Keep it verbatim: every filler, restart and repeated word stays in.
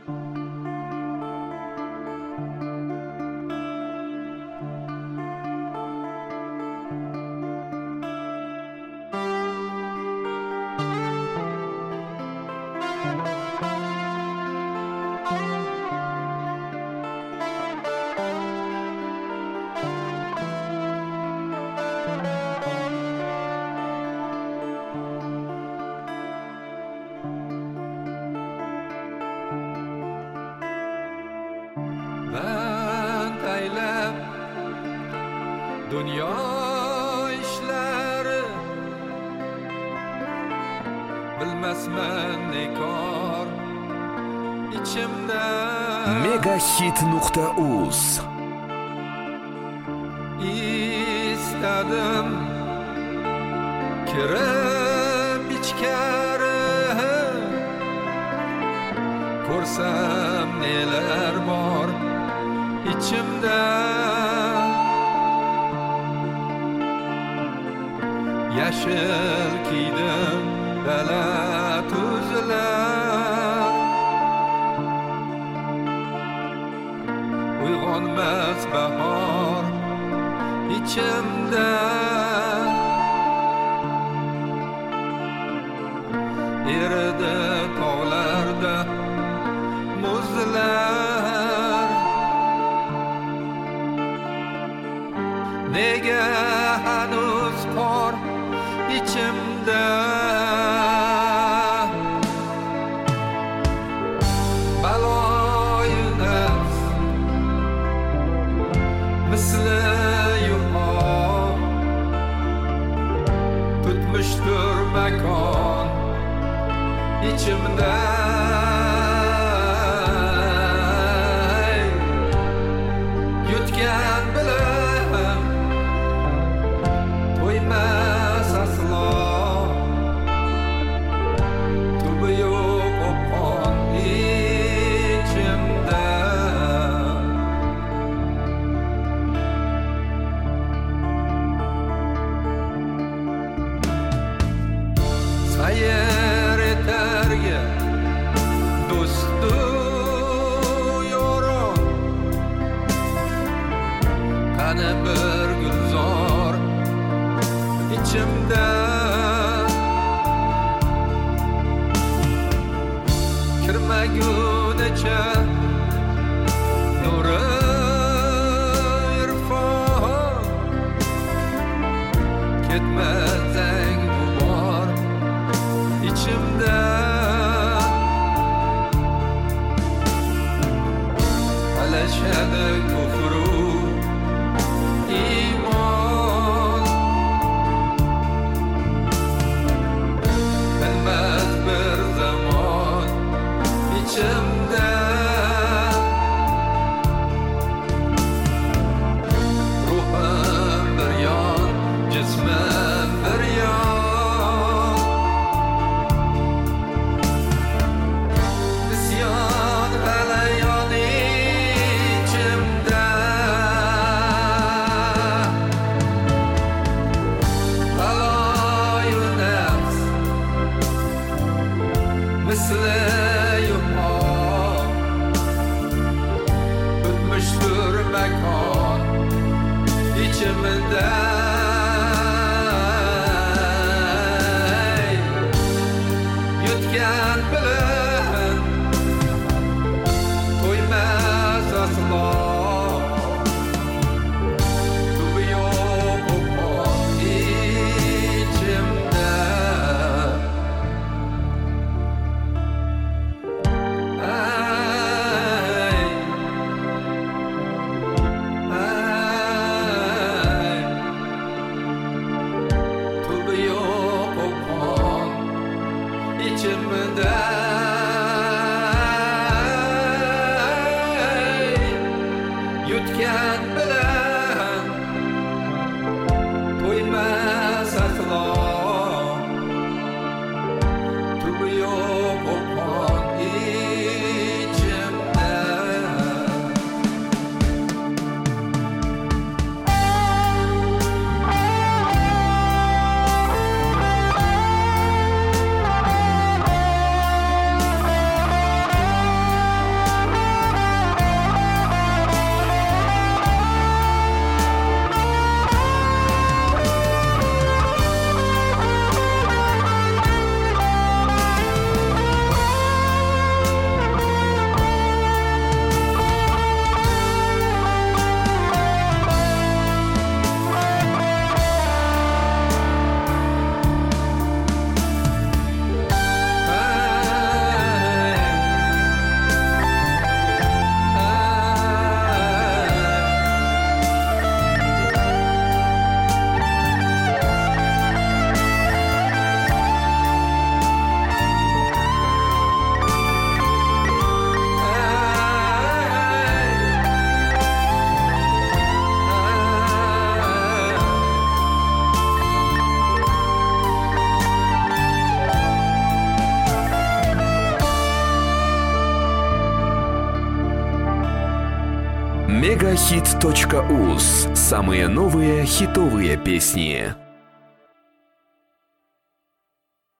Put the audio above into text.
Dünya işleri bilmezmen ne kor içimde megahit nuqta uz istedim kirib ichkari ko'rsam neler bor içimde Yaşıl kiydim dala tuzlar Uyg'onmas bahor ichimda Eridi tog'larda muzlar Nega hanuz qor içimde Baloyi nafs misli yuqor tutmuştur makon içimde yutgan bilim to'ymas aslo tubi yo'q o'pqon ichimda sayr etarga do'stu yo'ron qani bir gulzor içimde kirmagunicha nuri irfon ketmasang bu bor içimde alashadi kufru iymon bilmez bir zaman içimde ruhum bir yan cismim bir yan isyan g'alayon içimde baloyi nafs misli yuqor tutmuştur makon içimde yutgan bilim to'ymas aslo tubi yo'q o'pqon ichimda yutgan bilan to'ymas aslo tubi yo'q o'pqon ichimda мегахит точка уз. Самые новые хитовые песни.